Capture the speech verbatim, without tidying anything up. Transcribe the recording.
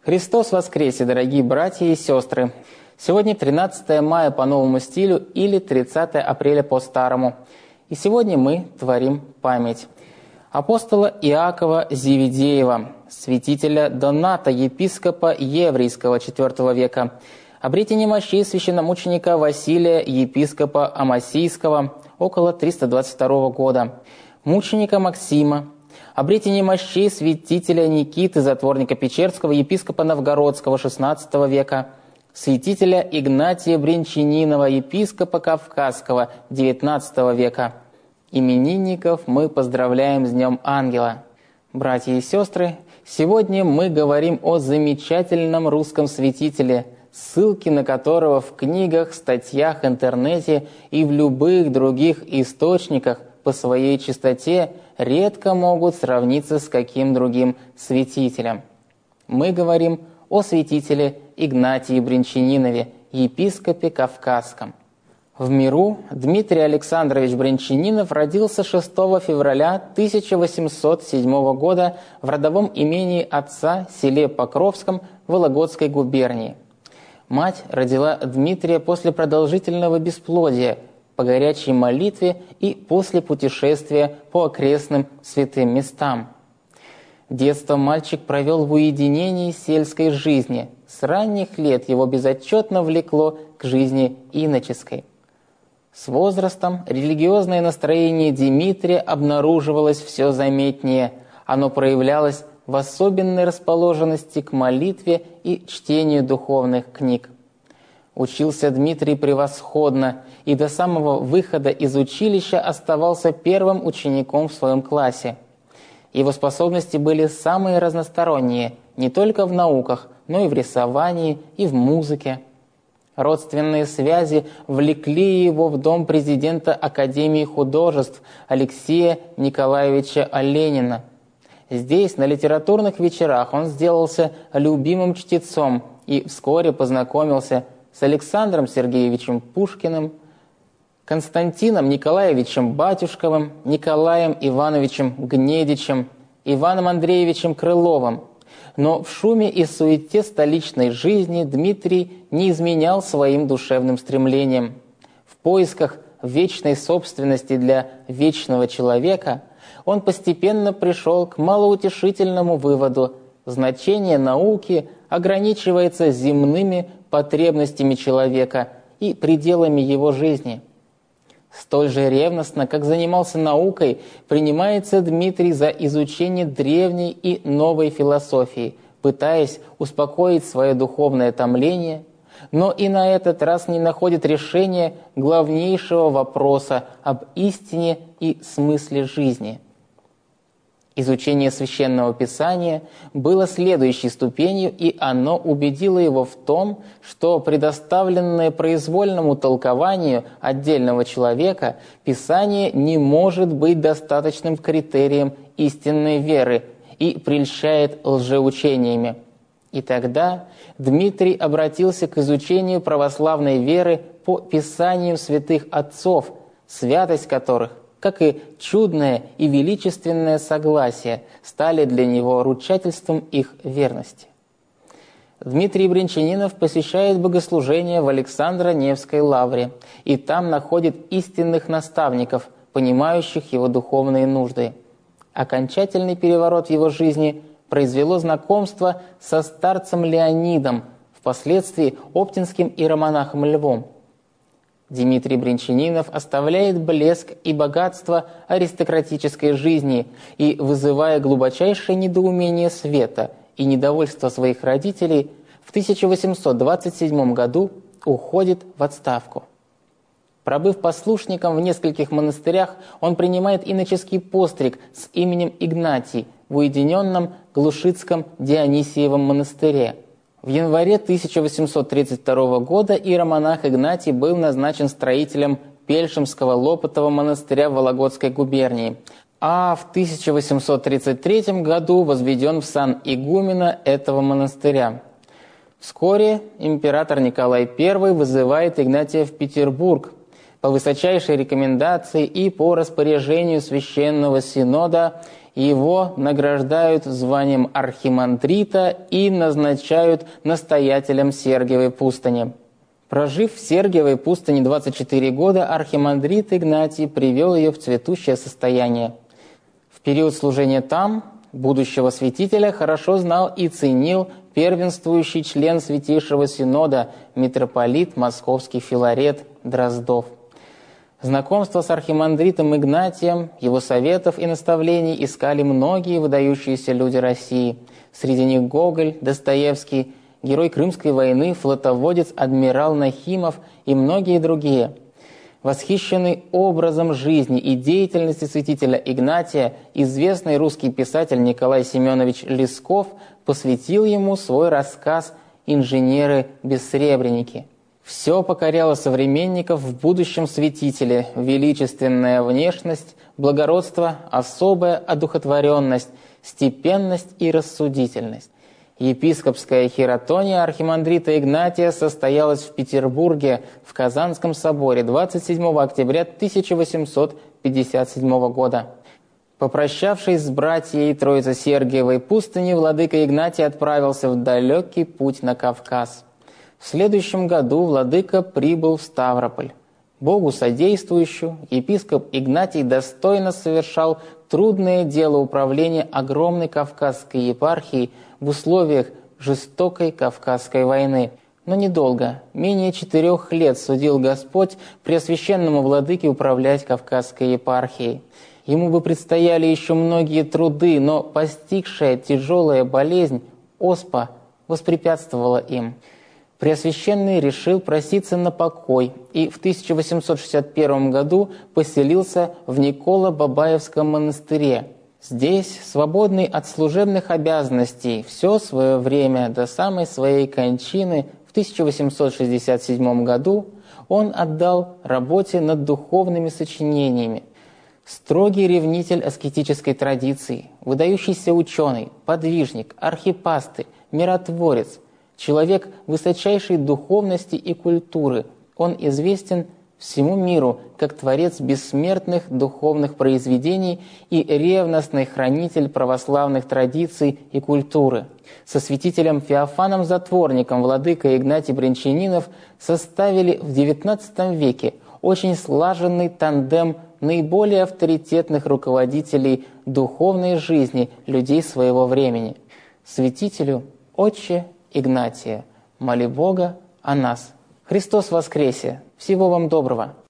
Христос воскресе, дорогие братья и сестры! Сегодня тринадцатое мая по новому стилю или тридцатое апреля по старому. И сегодня мы творим память апостола Иакова Зеведеева, святителя Доната, епископа Еврейского четвёртого века, обретение мощей священномученика Василия, епископа Амасийского, около триста двадцать второго года, мученика Максима, обретение мощей святителя Никиты, затворника Печерского, епископа Новгородского шестнадцатого века, святителя Игнатия Бринчанинова, епископа Кавказского девятнадцатого века. Именинников мы поздравляем с Днем Ангела. Братья и сестры, сегодня мы говорим о замечательном русском святителе, ссылки на которого в книгах, статьях, интернете и в любых других источниках по своей чистоте редко могут сравниться с каким другим святителем. Мы говорим о святителе Игнатии Бринчанинове, епископе Кавказском. В миру Дмитрий Александрович Бринчанинов родился шестого февраля тысяча восемьсот седьмого года в родовом имении отца в селе Покровском Вологодской губернии. Мать родила Дмитрия после продолжительного бесплодия, по горячей молитве и после путешествия по окрестным святым местам. Детство мальчик провел в уединении сельской жизни. С ранних лет его безотчетно влекло к жизни иноческой. С возрастом религиозное настроение Дмитрия обнаруживалось все заметнее. Оно проявлялось в особенной расположенности к молитве и чтению духовных книг. Учился Дмитрий превосходно и до самого выхода из училища оставался первым учеником в своем классе. Его способности были самые разносторонние, не только в науках, но и в рисовании, и в музыке. Родственные связи влекли его в дом президента Академии художеств Алексея Николаевича Оленина. Здесь, на литературных вечерах, он сделался любимым чтецом и вскоре познакомился с Александром Сергеевичем Пушкиным, Константином Николаевичем Батюшковым, Николаем Ивановичем Гнедичем, Иваном Андреевичем Крыловым. Но в шуме и суете столичной жизни Дмитрий не изменял своим душевным стремлениям. В поисках вечной собственности для вечного человека он постепенно пришел к малоутешительному выводу: значение науки ограничивается земными потребностями человека и пределами его жизни. Столь же ревностно, как занимался наукой, принимается Дмитрий за изучение древней и новой философии, пытаясь успокоить свое духовное томление, но и на этот раз не находит решения главнейшего вопроса об истине и смысле жизни. Изучение Священного Писания было следующей ступенью, и оно убедило его в том, что предоставленное произвольному толкованию отдельного человека Писание не может быть достаточным критерием истинной веры и прельщает лжеучениями. И тогда Дмитрий обратился к изучению православной веры по Писанию святых отцов, святость которых, как и чудное и величественное согласие, стали для него ручательством их верности. Дмитрий Бринчанинов посещает богослужение в Александро-Невской лавре, и там находит истинных наставников, понимающих его духовные нужды. Окончательный переворот в его жизни произвело знакомство со старцем Леонидом, впоследствии оптинским иеромонахом Львом. Дмитрий Бринчанинов оставляет блеск и богатство аристократической жизни и, вызывая глубочайшее недоумение света и недовольство своих родителей, в тысяча восемьсот двадцать седьмом году уходит в отставку. Пробыв послушником в нескольких монастырях, он принимает иноческий постриг с именем Игнатий в уединенном Глушицком Дионисиевом монастыре. В январе тысяча восемьсот тридцать второго года иеромонах Игнатий был назначен строителем Пельшемского Лопотова монастыря в Вологодской губернии, а в тысяча восемьсот тридцать третьем году возведен в сан игумена этого монастыря. Вскоре император Николай Первый вызывает Игнатия в Петербург. По высочайшей рекомендации и по распоряжению Священного Синода его награждают званием архимандрита и назначают настоятелем Сергиевой пустыни. Прожив в Сергиевой пустыне двадцать четыре года, архимандрит Игнатий привел ее в цветущее состояние. В период служения там будущего святителя хорошо знал и ценил первенствующий член Святейшего Синода, митрополит Московский Филарет Дроздов. Знакомство с архимандритом Игнатием, его советов и наставлений искали многие выдающиеся люди России. Среди них Гоголь, Достоевский, герой Крымской войны, флотоводец адмирал Нахимов и многие другие. Восхищенный образом жизни и деятельности святителя Игнатия, известный русский писатель Николай Семенович Лесков посвятил ему свой рассказ «Инженеры-бессребреники». Все покоряло современников в будущем святителе: величественная внешность, благородство, особая одухотворенность, степенность и рассудительность. Епископская хиротония архимандрита Игнатия состоялась в Петербурге в Казанском соборе двадцать седьмого октября тысяча восемьсот пятьдесят седьмого года. Попрощавшись с братьей Троице-Сергиевой пустыни, владыка Игнатий отправился в далекий путь на Кавказ. В следующем году владыка прибыл в Ставрополь. Богу содействующую, епископ Игнатий достойно совершал трудное дело управления огромной Кавказской епархией в условиях жестокой Кавказской войны. Но недолго, менее четырех лет судил Господь Преосвященному владыке управлять Кавказской епархией. Ему бы предстояли еще многие труды, но постигшая тяжелая болезнь, оспа, воспрепятствовала им. Преосвященный решил проситься на покой и в тысяча восемьсот шестьдесят первом году поселился в Николо-Бабаевском монастыре. Здесь, свободный от служебных обязанностей, все свое время до самой своей кончины в тысяча восемьсот шестьдесят седьмом году он отдал работе над духовными сочинениями. Строгий ревнитель аскетической традиции, выдающийся ученый, подвижник, архипастырь, миротворец, человек высочайшей духовности и культуры, он известен всему миру как творец бессмертных духовных произведений и ревностный хранитель православных традиций и культуры. Со святителем Феофаном Затворником владыка Игнатий Брянчанинов составили в девятнадцатом веке очень слаженный тандем наиболее авторитетных руководителей духовной жизни людей своего времени. Святителю Отче Игнатия, моли Бога о нас. Христос воскресе! Всего вам доброго!